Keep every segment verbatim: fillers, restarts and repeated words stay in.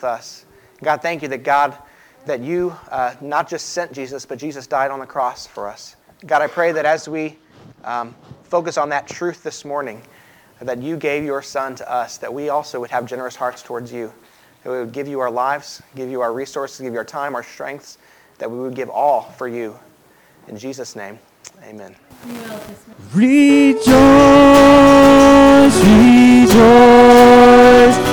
with us. God, thank you that God, that you uh, not just sent Jesus, but Jesus died on the cross for us. God, I pray that as we um, focus on that truth this morning, that you gave your Son to us, that we also would have generous hearts towards you, that we would give you our lives, give you our resources, give you our time, our strengths, that we would give all for you. In Jesus' name, amen. Rejoice, rejoice,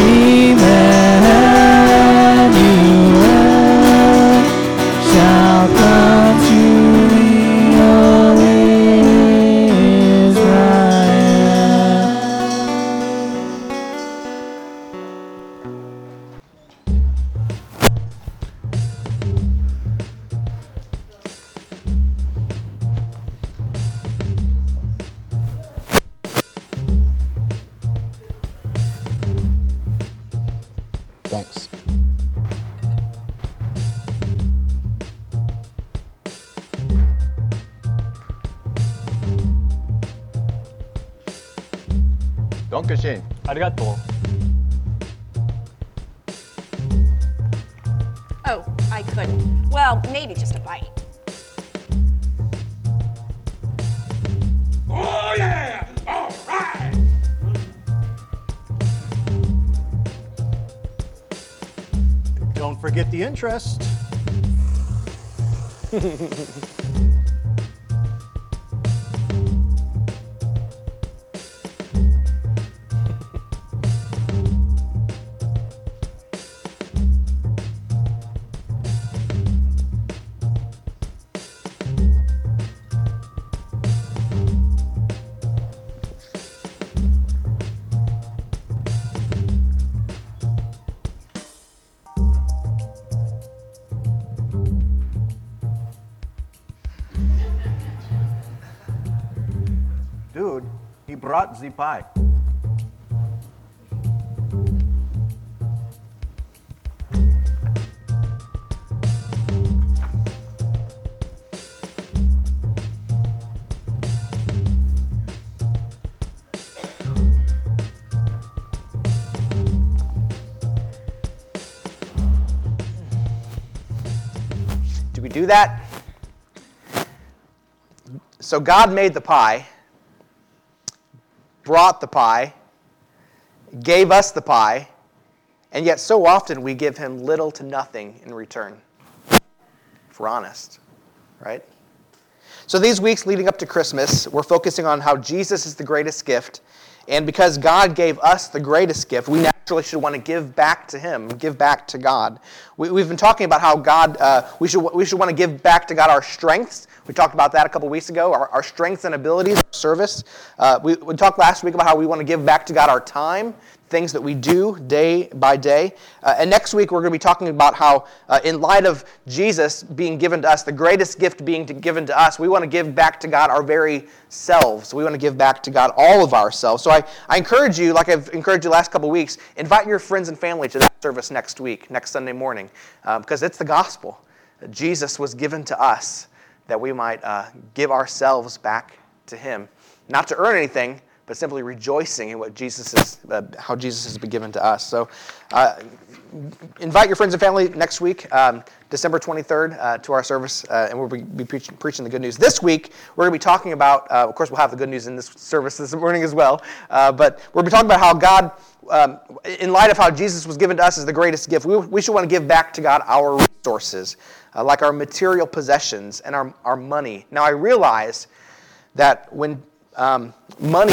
Emmanuel shall come to thee, O Thanks. Dankeschön. ありがとう。 Oh, I couldn't. Well, maybe just a bite. Oh yeah! All right! Don't forget the interest. Dude, he brought the pie. Do we do that? So God made the pie, brought the pie, gave us the pie, and yet so often we give him little to nothing in return, if we're honest, right? So these weeks leading up to Christmas, we're focusing on how Jesus is the greatest gift, and because God gave us the greatest gift, we naturally should want to give back to him, give back to God. We, we've been talking about how God, uh, we should we should want to give back to God our strengths. We talked about that a couple weeks ago, our, our strengths and abilities, our service. Uh, we, we talked last week about how we want to give back to God our time, things that we do day by day. Uh, and next week we're going to be talking about how, uh, in light of Jesus being given to us, the greatest gift being to, given to us, we want to give back to God our very selves. We want to give back to God all of ourselves. So I, I encourage you, like I've encouraged you the last couple weeks, invite your friends and family to that service next week, next Sunday morning, uh, because it's the gospel. Jesus was given to us that we might uh, give ourselves back to him, not to earn anything, but simply rejoicing in what Jesus is, uh, how Jesus has been given to us. So, uh, invite your friends and family next week, um, December twenty-third, uh, to our service, uh, and we'll be, be preaching, preaching the good news. This week, we're going to be talking about, uh, of course, we'll have the good news in this service this morning as well, uh, but we're going to be talking about how God, um, in light of how Jesus was given to us as the greatest gift, we, we should want to give back to God our resources, uh, like our material possessions and our, our money. Now, I realize that when um, money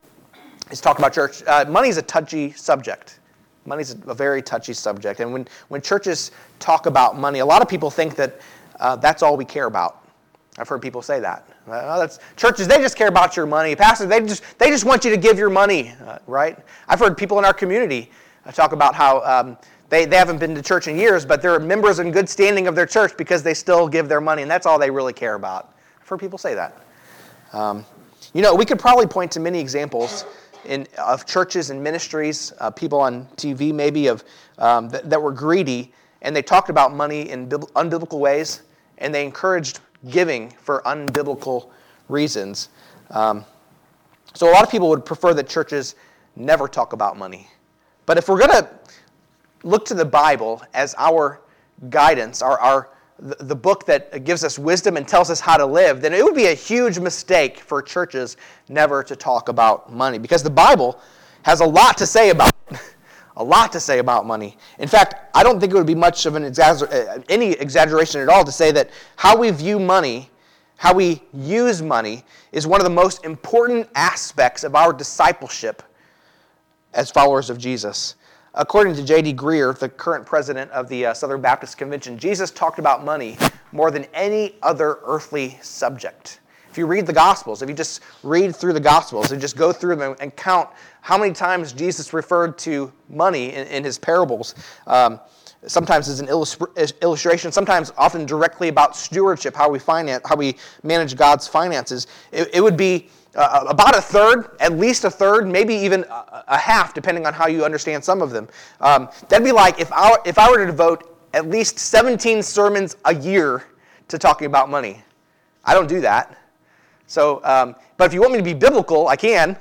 is talked about church, uh, money is a touchy subject. Money is a very touchy subject. And when, when churches talk about money, a lot of people think that uh, that's all we care about. I've heard people say that. Uh, that's, churches, they just care about your money. Pastors, they just they just want you to give your money, uh, right? I've heard people in our community uh, talk about how um, they, they haven't been to church in years, but they're members in good standing of their church because they still give their money, and that's all they really care about. I've heard people say that. Um, you know, we could probably point to many examples in, of churches and ministries, uh, people on T V maybe, of um, th- that were greedy, and they talked about money in bib- unbiblical ways, and they encouraged giving for unbiblical reasons. Um, so a lot of people would prefer that churches never talk about money. But if we're going to look to the Bible as our guidance, our, our the, the book that gives us wisdom and tells us how to live, then it would be a huge mistake for churches never to talk about money, because the Bible has a lot to say about it. A lot to say about money. In fact, I don't think it would be much of an exagger- any exaggeration at all to say that how we view money, how we use money, is one of the most important aspects of our discipleship as followers of Jesus. According to J D Greear, the current president of the uh, Southern Baptist Convention, Jesus talked about money more than any other earthly subject. If you read the Gospels, if you just read through the Gospels and just go through them and count how many times Jesus referred to money in, in his parables, um, sometimes as an illustri- illustration, sometimes often directly about stewardship, how we finance, how we manage God's finances, it, it would be uh, about a third, at least a third, maybe even a, a half, depending on how you understand some of them. Um, that'd be like if I, if I were to devote at least seventeen sermons a year to talking about money. I don't do that. So, um, but if you want me to be biblical, I can.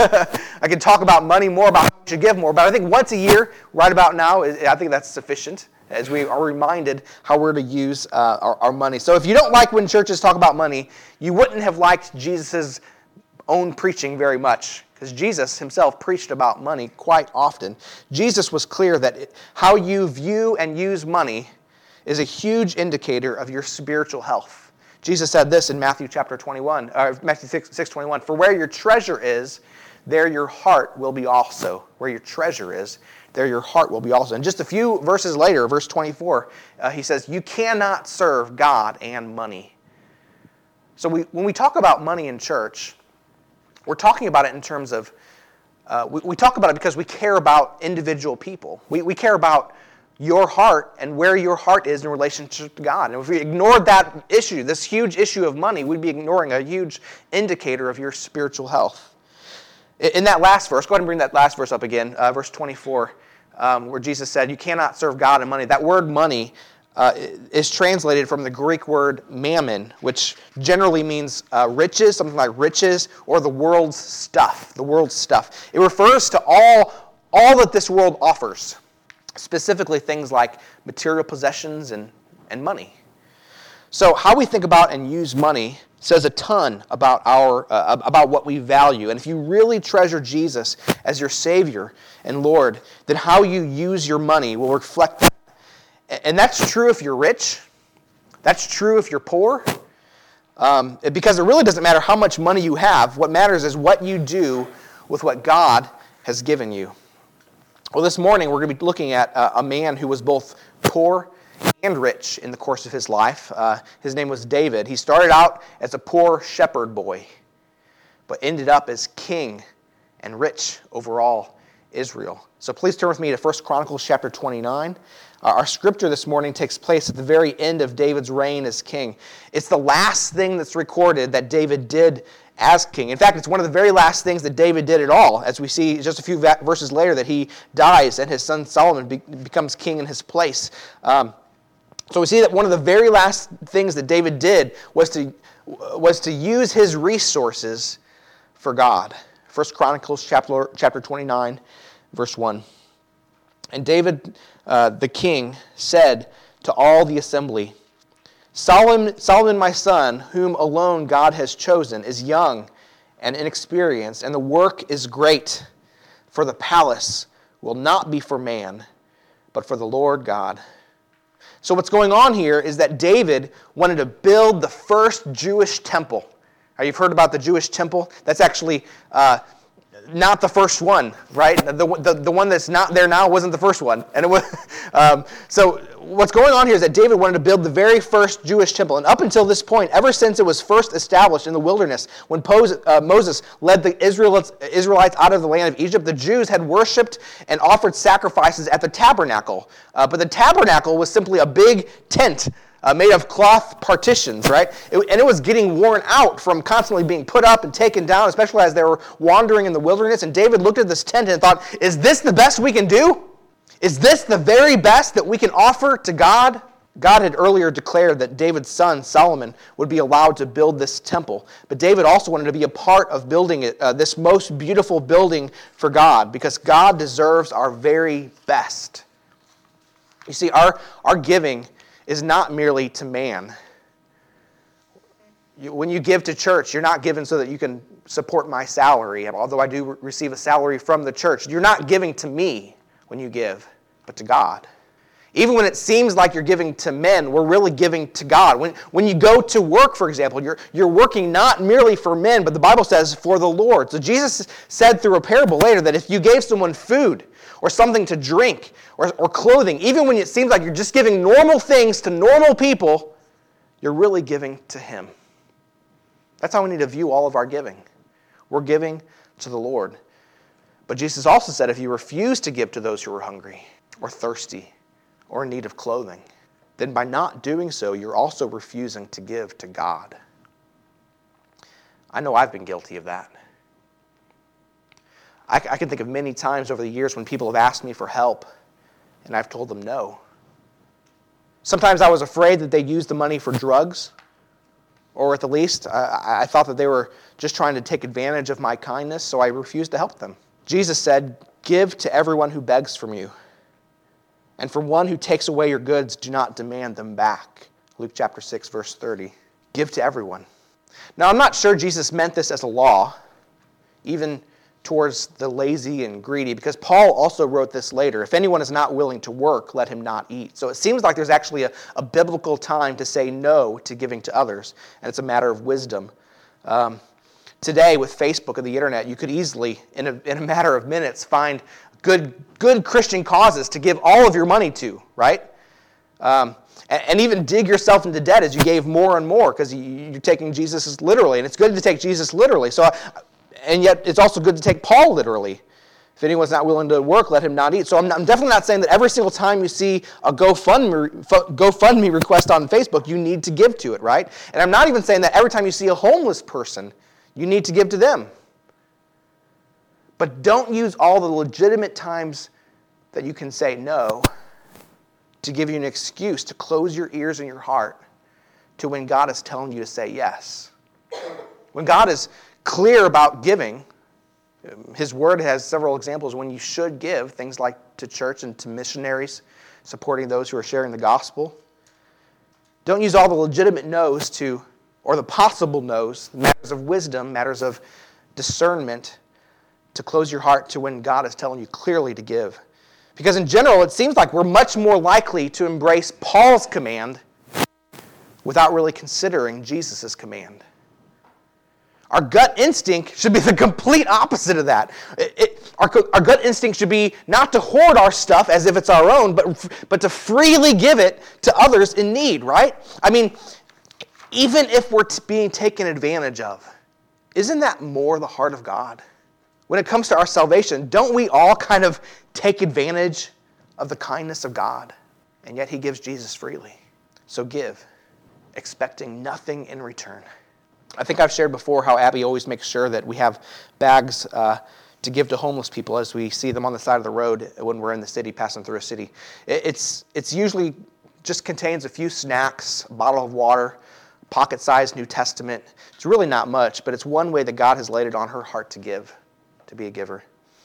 I can talk about money more, about how we should give more. But I think once a year, right about now, I think that's sufficient as we are reminded how we're to use uh, our, our money. So if you don't like when churches talk about money, you wouldn't have liked Jesus' own preaching very much, because Jesus himself preached about money quite often. Jesus was clear that it, how you view and use money is a huge indicator of your spiritual health. Jesus said this in Matthew chapter twenty-one, or Matthew six twenty-one, "For where your treasure is, there your heart will be also." Where your treasure is, there your heart will be also. And just a few verses later, verse twenty-four, uh, he says, "You cannot serve God and money." So we, when we talk about money in church, we're talking about it in terms of, uh, we, we talk about it because we care about individual people. We, we care about your heart and where your heart is in relationship to God. And if we ignored that issue, this huge issue of money, we'd be ignoring a huge indicator of your spiritual health. In that last verse, go ahead and bring that last verse up again, uh, verse twenty-four, um, where Jesus said, "You cannot serve God and money." That word money uh, is translated from the Greek word mammon, which generally means uh, riches, something like riches, or the world's stuff, the world's stuff. It refers to all, all that this world offers. Specifically things like material possessions and, and money. So how we think about and use money says a ton about our uh, about what we value. And if you really treasure Jesus as your Savior and Lord, then how you use your money will reflect that. And that's true if you're rich. That's true if you're poor. Um, because it really doesn't matter how much money you have. What matters is what you do with what God has given you. Well, this morning we're going to be looking at uh, a man who was both poor and rich in the course of his life. Uh, his name was David. He started out as a poor shepherd boy, but ended up as king and rich over all Israel. So please turn with me to First Chronicles chapter twenty-nine. Uh, our scripture this morning takes place at the very end of David's reign as king. It's the last thing that's recorded that David did as king. In fact, it's one of the very last things that David did at all, as we see just a few verses later that he dies and his son Solomon be- becomes king in his place. Um, so we see that one of the very last things that David did was to was to use his resources for God. First Chronicles chapter chapter twenty-nine, verse one. And David, uh, the king, said to all the assembly, Solomon, Solomon, my son, whom alone God has chosen, is young and inexperienced, and the work is great. For the palace will not be for man, but for the Lord God. So what's going on here is that David wanted to build the first Jewish temple. Now, you've heard about the Jewish temple. That's actually uh, not the first one, right? The, the, the one that's not there now wasn't the first one. And it was, um, so what's going on here is that David wanted to build the very first Jewish temple. And up until this point, ever since it was first established in the wilderness, when Pos- uh, Moses led the Israelites, Israelites out of the land of Egypt, the Jews had worshipped and offered sacrifices at the tabernacle. Uh, but the tabernacle was simply a big tent Uh, made of cloth partitions, right? It, and it was getting worn out from constantly being put up and taken down, especially as they were wandering in the wilderness. And David looked at this tent and thought, is this the best we can do? Is this the very best that we can offer to God? God had earlier declared that David's son, Solomon, would be allowed to build this temple. But David also wanted to be a part of building it, uh, this most beautiful building for God, because God deserves our very best. You see, our, our giving is not merely to man. You, when you give to church, you're not giving so that you can support my salary, although I do re- receive a salary from the church. You're not giving to me when you give, but to God. Even when it seems like you're giving to men, we're really giving to God. When, when you go to work, for example, you're, you're working not merely for men, but the Bible says for the Lord. So Jesus said through a parable later that if you gave someone food or something to drink or, or clothing, even when it seems like you're just giving normal things to normal people, you're really giving to Him. That's how we need to view all of our giving. We're giving to the Lord. But Jesus also said if you refuse to give to those who are hungry or thirsty or in need of clothing, then by not doing so, you're also refusing to give to God. I know I've been guilty of that. I, I can think of many times over the years when people have asked me for help, and I've told them no. Sometimes I was afraid that they'd use the money for drugs, or at the least, I, I thought that they were just trying to take advantage of my kindness, so I refused to help them. Jesus said, "Give to everyone who begs from you. And from one who takes away your goods, do not demand them back." Luke chapter six, verse thirty. Give to everyone. Now, I'm not sure Jesus meant this as a law, even towards the lazy and greedy, because Paul also wrote this later. If anyone is not willing to work, let him not eat. So it seems like there's actually a, a biblical time to say no to giving to others, and it's a matter of wisdom. Um, today, with Facebook and the internet, you could easily, in a, in a matter of minutes, find good good Christian causes to give all of your money to, right? Um, and, and even dig yourself into debt as you gave more and more, because you, you're taking Jesus literally, and it's good to take Jesus literally. So, and yet it's also good to take Paul literally. If anyone's not willing to work, let him not eat. So I'm, I'm definitely not saying that every single time you see a GoFundMe, GoFundMe request on Facebook, you need to give to it, right? And I'm not even saying that every time you see a homeless person, you need to give to them. But don't use all the legitimate times that you can say no to give you an excuse to close your ears and your heart to when God is telling you to say yes. When God is clear about giving, His Word has several examples when you should give, things like to church and to missionaries, supporting those who are sharing the gospel. Don't use all the legitimate no's to, or the possible no's, matters of wisdom, matters of discernment, to close your heart to when God is telling you clearly to give. Because in general, it seems like we're much more likely to embrace Paul's command without really considering Jesus' command. Our gut instinct should be the complete opposite of that. It, it, our, our gut instinct should be not to hoard our stuff as if it's our own, but, but to freely give it to others in need, right? I mean, even if we're t- being taken advantage of, isn't that more the heart of God? When it comes to our salvation, don't we all kind of take advantage of the kindness of God? And yet He gives Jesus freely. So give, expecting nothing in return. I think I've shared before how Abby always makes sure that we have bags uh, to give to homeless people as we see them on the side of the road when we're in the city, passing through a city. It's, it's usually just contains a few snacks, a bottle of water, pocket-sized New Testament. It's really not much, but it's one way that God has laid it on her heart to give, to be a giver.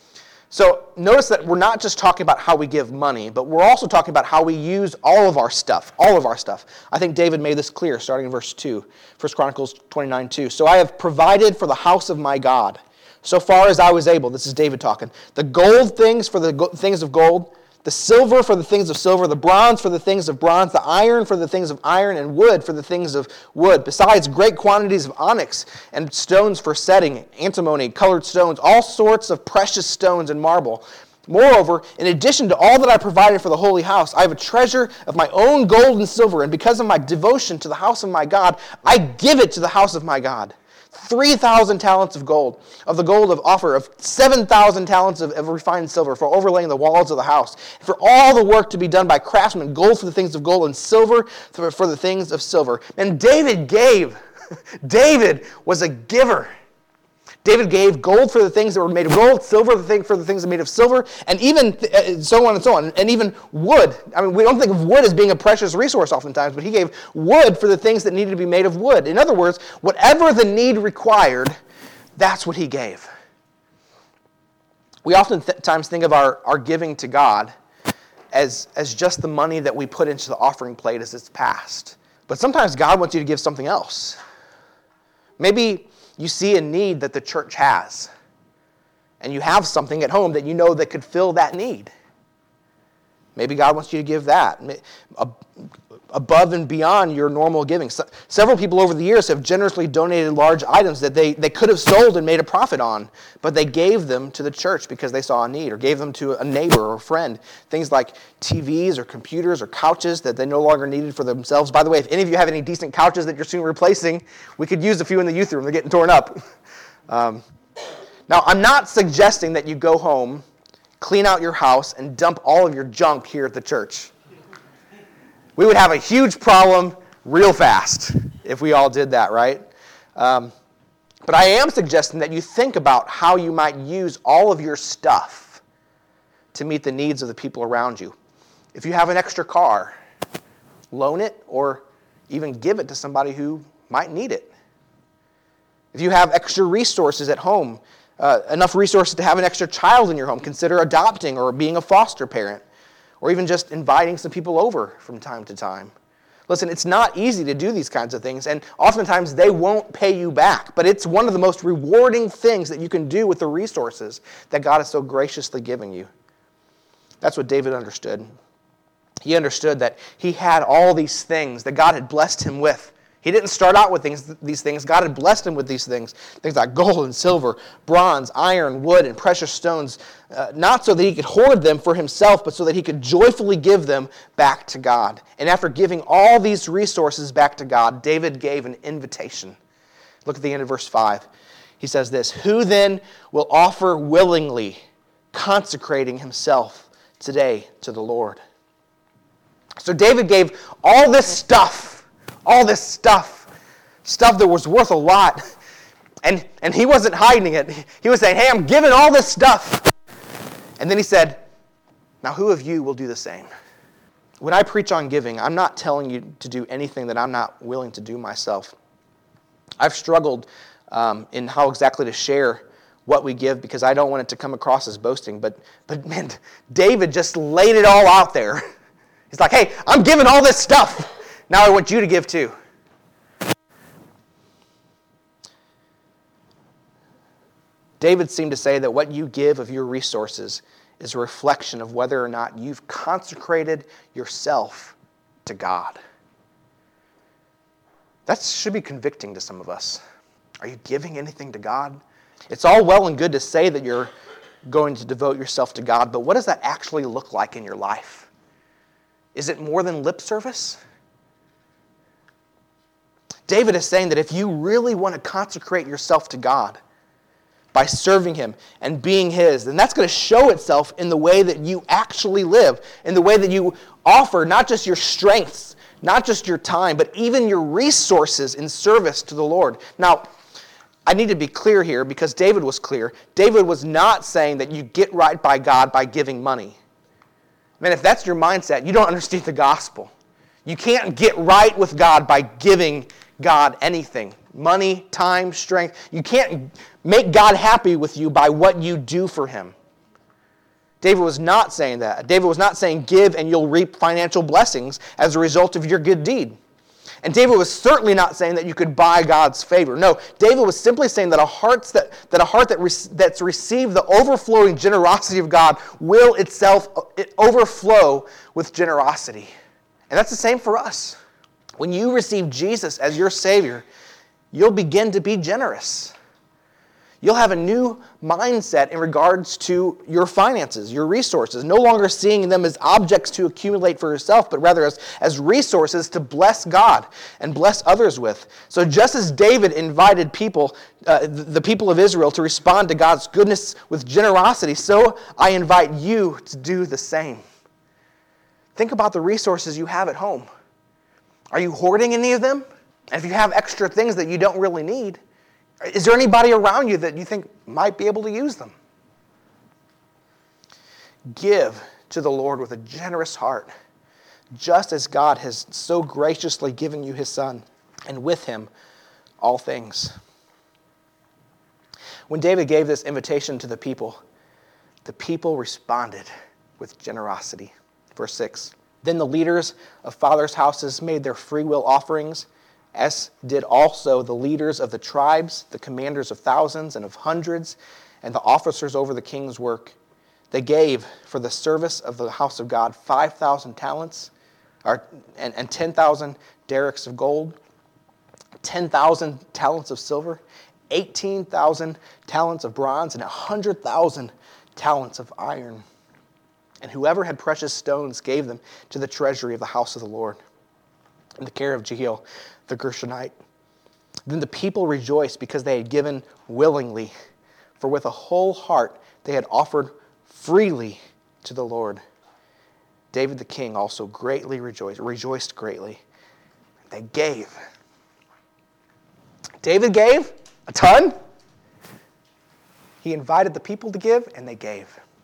So notice that we're not just talking about how we give money, but we're also talking about how we use all of our stuff, all of our stuff. I think David made this clear starting in verse two, First Chronicles twenty-nine two. So I have provided for the house of my God, so far as I was able. This is David talking. The gold things for the go- things of gold, the silver for the things of silver, the bronze for the things of bronze, the iron for the things of iron, and wood for the things of wood, besides great quantities of onyx and stones for setting, antimony, colored stones, all sorts of precious stones and marble. Moreover, in addition to all that I provided for the holy house, I have a treasure of my own gold and silver, and because of my devotion to the house of my God, I give it to the house of my God. three thousand talents of gold, of the gold of Ophir, of seven thousand talents of, of refined silver for overlaying the walls of the house, and for all the work to be done by craftsmen, gold for the things of gold and silver for, for the things of silver. And David gave. David was a giver. David gave gold for the things that were made of gold, silver the thing for the things that were made of silver, and even th- so on and so on, and even wood. I mean, we don't think of wood as being a precious resource oftentimes, but he gave wood for the things that needed to be made of wood. In other words, whatever the need required, that's what he gave. We oftentimes think of our, our giving to God as, as just the money that we put into the offering plate as it's passed. But sometimes God wants you to give something else. Maybe you see a need that the church has, and you have something at home that you know that could fill that need. Maybe God wants you to give that above and beyond your normal giving. So, several people over the years have generously donated large items that they, they could have sold and made a profit on, but they gave them to the church because they saw a need, or gave them to a neighbor or a friend. Things like T Vs or computers or couches that they no longer needed for themselves. By the way, if any of you have any decent couches that you're soon replacing, we could use a few in the youth room. They're getting torn up. Um, now, I'm not suggesting that you go home, clean out your house, and dump all of your junk here at the church. We would have a huge problem real fast if we all did that, right? Um, but I am suggesting that you think about how you might use all of your stuff to meet the needs of the people around you. If you have an extra car, loan it or even give it to somebody who might need it. If you have extra resources at home, uh, enough resources to have an extra child in your home, consider adopting or being a foster parent, or even just inviting some people over from time to time. Listen, it's not easy to do these kinds of things, and oftentimes they won't pay you back, but it's one of the most rewarding things that you can do with the resources that God has so graciously given you. That's what David understood. He understood that he had all these things that God had blessed him with. He didn't start out with things, these things. God had blessed him with these things. Things like gold and silver, bronze, iron, wood, and precious stones. Uh, not so that he could hoard them for himself, but so that he could joyfully give them back to God. And after giving all these resources back to God, David gave an invitation. Look at the end of verse five. He says this, "Who then will offer willingly, consecrating himself today to the Lord?" So David gave all this stuff. All this stuff, stuff that was worth a lot. And, and he wasn't hiding it. He was saying, hey, I'm giving all this stuff. And then he said, now who of you will do the same? When I preach on giving, I'm not telling you to do anything that I'm not willing to do myself. I've struggled um, in how exactly to share what we give because I don't want it to come across as boasting. But, but man, David just laid it all out there. He's like, hey, I'm giving all this stuff. Now I want you to give too. David seemed to say that what you give of your resources is a reflection of whether or not you've consecrated yourself to God. That should be convicting to some of us. Are you giving anything to God? It's all well and good to say that you're going to devote yourself to God, but what does that actually look like in your life? Is it more than lip service? David is saying that if you really want to consecrate yourself to God by serving Him and being His, then that's going to show itself in the way that you actually live, in the way that you offer not just your strengths, not just your time, but even your resources in service to the Lord. Now, I need to be clear here because David was clear. David was not saying that you get right by God by giving money. Man, if that's your mindset, you don't understand the gospel. You can't get right with God by giving God anything. Money, time, strength. You can't make God happy with you by what you do for Him. David was not saying that. David was not saying give and you'll reap financial blessings as a result of your good deed. And David was certainly not saying that you could buy God's favor. No, David was simply saying that a heart that, that a heart that re- that's received the overflowing generosity of God will itself it overflow with generosity. And that's the same for us. When you receive Jesus as your Savior, you'll begin to be generous. You'll have a new mindset in regards to your finances, your resources, no longer seeing them as objects to accumulate for yourself, but rather as, as resources to bless God and bless others with. So just as David invited people, uh, the people of Israel, to respond to God's goodness with generosity, so I invite you to do the same. Think about the resources you have at home. Are you hoarding any of them? And if you have extra things that you don't really need, is there anybody around you that you think might be able to use them? Give to the Lord with a generous heart, just as God has so graciously given you His Son, and with Him all things. When David gave this invitation to the people, the people responded with generosity. Verse six. Then the leaders of fathers' houses made their free will offerings, as did also the leaders of the tribes, the commanders of thousands and of hundreds, and the officers over the king's work. They gave for the service of the house of God five thousand talents or, and, and ten thousand derricks of gold, ten thousand talents of silver, eighteen thousand talents of bronze, and one hundred thousand talents of iron. And whoever had precious stones gave them to the treasury of the house of the Lord, in the care of Jehiel the Gershonite. Then the people rejoiced because they had given willingly, for with a whole heart they had offered freely to the Lord. David the king also greatly rejoiced, rejoiced greatly. They gave. David gave a ton. He invited the people to give, and they gave.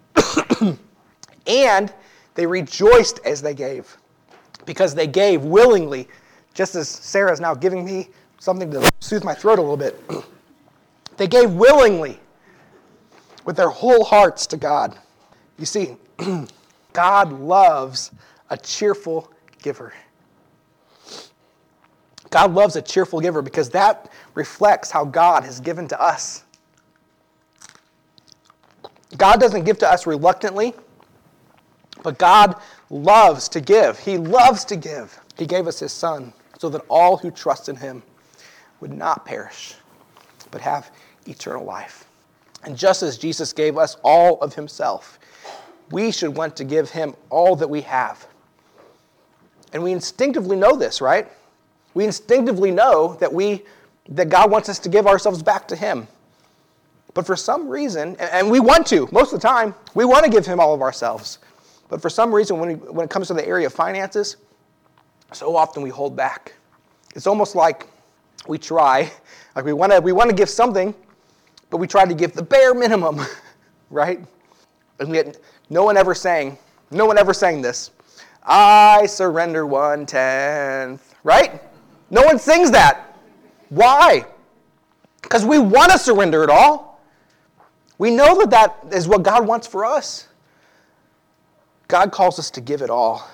And they rejoiced as they gave, because they gave willingly, just as Sarah is now giving me something to soothe my throat a little bit. They gave willingly with their whole hearts to God. You see, God loves a cheerful giver. God loves a cheerful giver because that reflects how God has given to us. God doesn't give to us reluctantly, but God loves to give. He loves to give. He gave us his Son so that all who trust in him would not perish, but have eternal life. And just as Jesus gave us all of himself, we should want to give him all that we have. And we instinctively know this, right? We instinctively know that we that God wants us to give ourselves back to him. But for some reason, and we want to, most of the time, we want to give him all of ourselves. But for some reason, when, we, when it comes to the area of finances, so often we hold back. It's almost like we try, like we want to we want to give something, but we try to give the bare minimum, right? And yet, no one ever sang, no one ever sang this. I surrender one tenth, right? No one sings that. Why? Because we want to surrender it all. We know that that is what God wants for us. God calls us to give it all.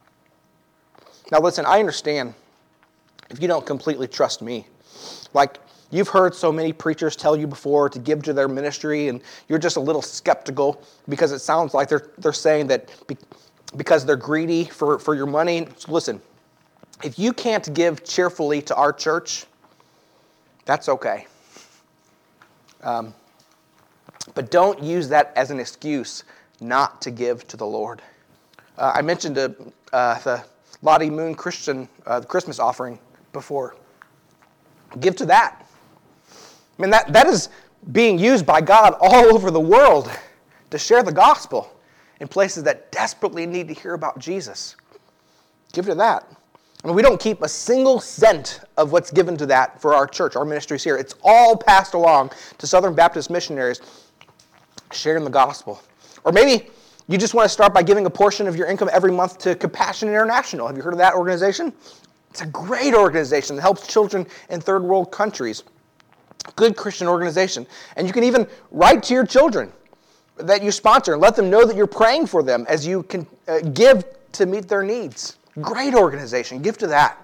Now listen, I understand if you don't completely trust me. Like, you've heard so many preachers tell you before to give to their ministry, and you're just a little skeptical because it sounds like they're they're saying that be, because they're greedy for, for your money. So listen, if you can't give cheerfully to our church, that's okay. Um, but don't use that as an excuse not to give to the Lord. Uh, I mentioned uh, uh, the Lottie Moon Christian uh, Christmas offering before. Give to that. I mean, that, that is being used by God all over the world to share the gospel in places that desperately need to hear about Jesus. Give to that. I mean, we don't keep a single cent of what's given to that for our church, our ministries here. It's all passed along to Southern Baptist missionaries sharing the gospel. Or maybe you just want to start by giving a portion of your income every month to Compassion International. Have you heard of that organization? It's a great organization that helps children in third world countries. Good Christian organization. And you can even write to your children that you sponsor and let them know that you're praying for them as you can uh, give to meet their needs. Great organization. Give to that.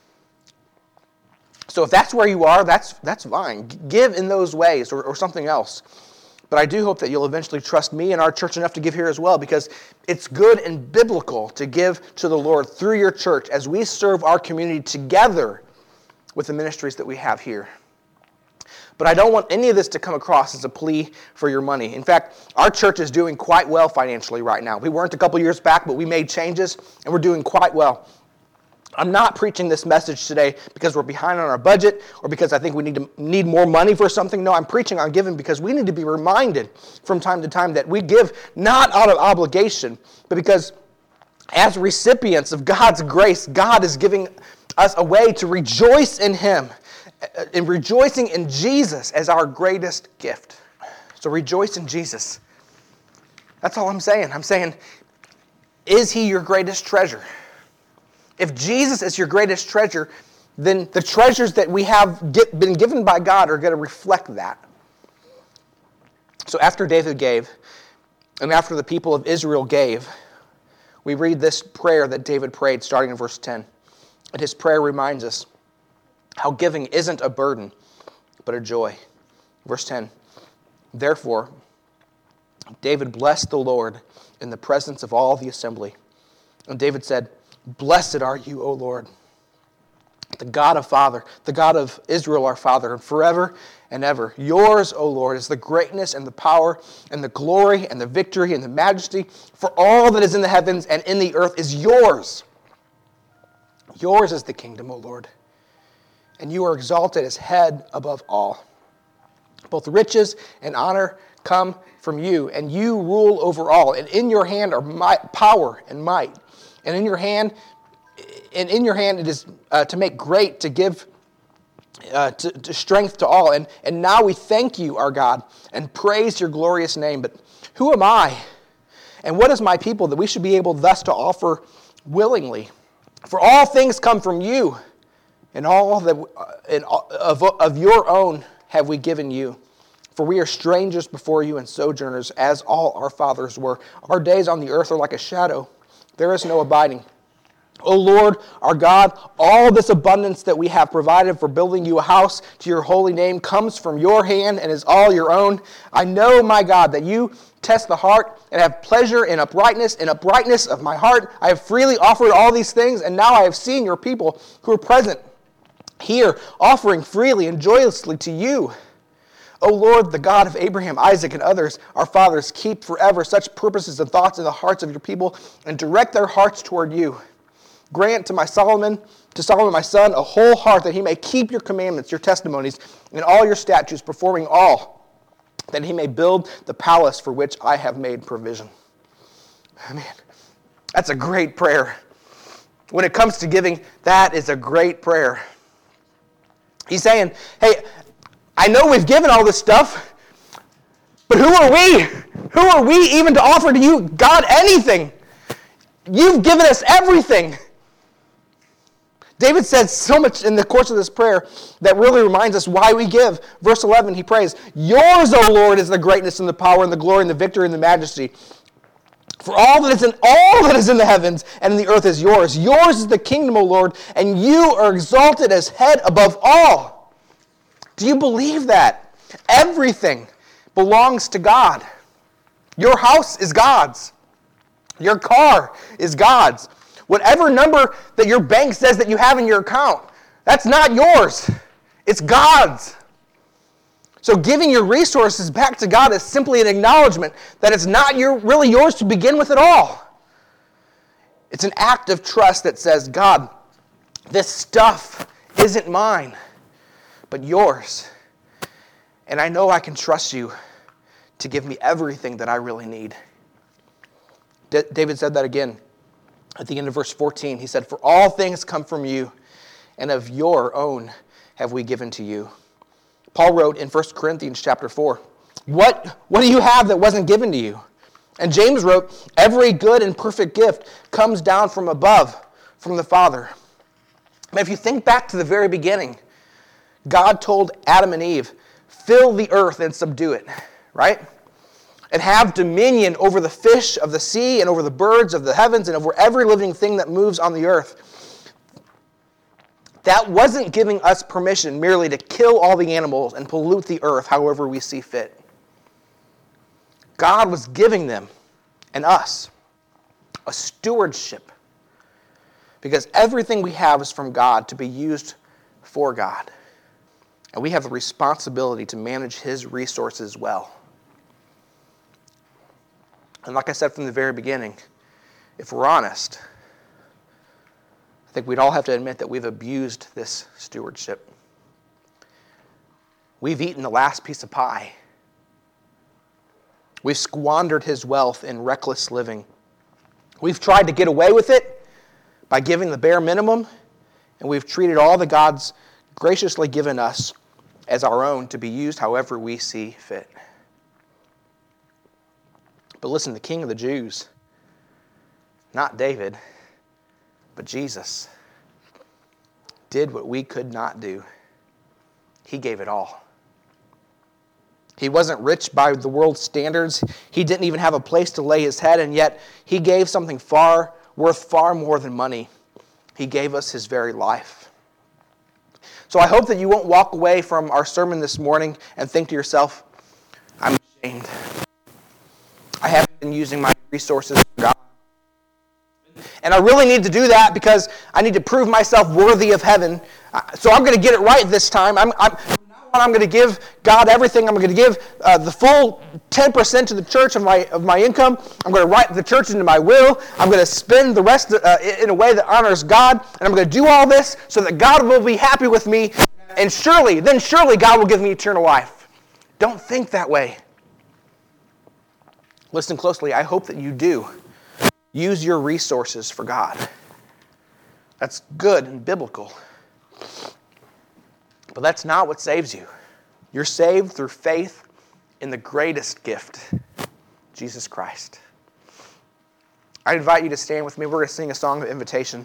So if that's where you are, that's that's fine. Give in those ways or, or something else. But I do hope that you'll eventually trust me and our church enough to give here as well, because it's good and biblical to give to the Lord through your church as we serve our community together with the ministries that we have here. But I don't want any of this to come across as a plea for your money. In fact, our church is doing quite well financially right now. We weren't a couple years back, but we made changes, and we're doing quite well. I'm not preaching this message today because we're behind on our budget or because I think we need to need more money for something. No, I'm preaching on giving because we need to be reminded from time to time that we give not out of obligation, but because as recipients of God's grace, God is giving us a way to rejoice in him, in rejoicing in Jesus as our greatest gift. So rejoice in Jesus. That's all I'm saying. I'm saying, is he your greatest treasure? If Jesus is your greatest treasure, then the treasures that we have get, been given by God are going to reflect that. So after David gave, and after the people of Israel gave, we read this prayer that David prayed starting in verse ten. And his prayer reminds us how giving isn't a burden, but a joy. Verse ten, therefore, David blessed the Lord in the presence of all the assembly. And David said, blessed are you, O Lord, the God of Father, the God of Israel our Father, and forever and ever. Yours, O Lord, is the greatness and the power and the glory and the victory and the majesty, for all that is in the heavens and in the earth is yours. Yours is the kingdom, O Lord, and you are exalted as head above all. Both riches and honor come from you, and you rule over all. And in your hand are might, power and might. And in your hand, and in your hand it is uh, to make great, to give uh, to, to strength to all. And, and now we thank you, our God, and praise your glorious name. But who am I? And what is my people that we should be able thus to offer willingly? For all things come from you, and all that uh, and of, of your own have we given you. For we are strangers before you and sojourners, as all our fathers were. Our days on the earth are like a shadow. There is no abiding. O Lord, our God, all this abundance that we have provided for building you a house to your holy name comes from your hand and is all your own. I know, my God, that you test the heart and have pleasure in uprightness. In uprightness of my heart, I have freely offered all these things, and now I have seen your people who are present here, offering freely and joyously to you. O Lord, the God of Abraham, Isaac, and others, our fathers, keep forever such purposes and thoughts in the hearts of your people, and direct their hearts toward you. Grant to my Solomon, to Solomon my son, a whole heart, that he may keep your commandments, your testimonies, and all your statutes, performing all, that he may build the palace for which I have made provision. Man, that's a great prayer. When it comes to giving, that is a great prayer. He's saying, hey, I know we've given all this stuff, but who are we? Who are we even to offer to you, God, anything? You've given us everything. David said so much in the course of this prayer that really reminds us why we give. Verse eleven, he prays, yours, O Lord, is the greatness and the power and the glory and the victory and the majesty. For all that is in all that is in the heavens and in the earth is yours. Yours is the kingdom, O Lord, and you are exalted as head above all. Do you believe that? Everything belongs to God. Your house is God's. Your car is God's. Whatever number that your bank says that you have in your account, that's not yours. It's God's. So giving your resources back to God is simply an acknowledgement that it's not your, really yours to begin with at all. It's an act of trust that says, God, this stuff isn't mine, but yours. And I know I can trust you to give me everything that I really need. D- David said that again at the end of verse fourteen. He said, for all things come from you, and of your own have we given to you. Paul wrote in First Corinthians chapter four, what, what do you have that wasn't given to you? And James wrote, every good and perfect gift comes down from above, from the Father. But if you think back to the very beginning, God told Adam and Eve, fill the earth and subdue it, right? And have dominion over the fish of the sea and over the birds of the heavens and over every living thing that moves on the earth. That wasn't giving us permission merely to kill all the animals and pollute the earth however we see fit. God was giving them and us a stewardship, because everything we have is from God to be used for God. And we have the responsibility to manage his resources well. And like I said from the very beginning, if we're honest, I think we'd all have to admit that we've abused this stewardship. We've eaten the last piece of pie. We've squandered his wealth in reckless living. We've tried to get away with it by giving the bare minimum, and we've treated all that God's graciously given us as our own to be used however we see fit. But listen, the King of the Jews, not David, but Jesus, did what we could not do. He gave it all. He wasn't rich by the world's standards. He didn't even have a place to lay his head, and yet he gave something far worth far more than money. He gave us his very life. So I hope that you won't walk away from our sermon this morning and think to yourself, I'm ashamed. I haven't been using my resources for God. And I really need to do that because I need to prove myself worthy of heaven. So I'm going to get it right this time. I'm, I'm, I'm going to give God everything. I'm going to give uh, the full ten percent to the church of my of my income. I'm going to write the church into my will. I'm going to spend the rest uh, in a way that honors God. And I'm going to do all this so that God will be happy with me. And surely, then surely God will give me eternal life. Don't think that way. Listen closely. I hope that you do. Use your resources for God. That's good and biblical. But that's not what saves you. You're saved through faith in the greatest gift, Jesus Christ. I invite you to stand with me. We're going to sing a song of invitation.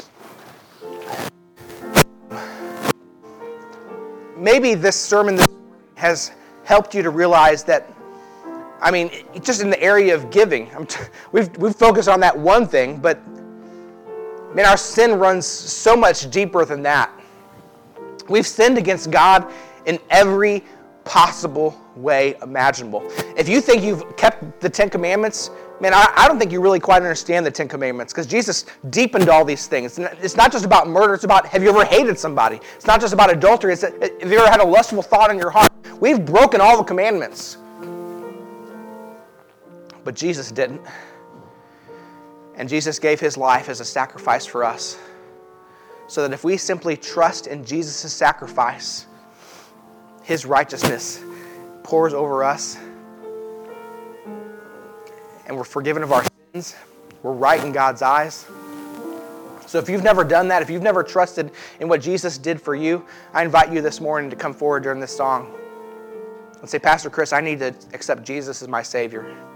Maybe this sermon this morning has helped you to realize that, I mean, just in the area of giving, I'm t- we've, we've focused on that one thing, but man, our sin runs so much deeper than that. We've sinned against God in every possible way imaginable. If you think you've kept the Ten Commandments, man, I, I don't think you really quite understand the Ten Commandments, because Jesus deepened all these things. It's not just about murder, it's about, have you ever hated somebody? It's not just about adultery, it's, have you ever had a lustful thought in your heart? We've broken all the commandments. But Jesus didn't. And Jesus gave his life as a sacrifice for us, so that if we simply trust in Jesus' sacrifice, his righteousness pours over us, and we're forgiven of our sins. We're right in God's eyes. So if you've never done that, if you've never trusted in what Jesus did for you, I invite you this morning to come forward during this song and say, Pastor Chris, I need to accept Jesus as my Savior.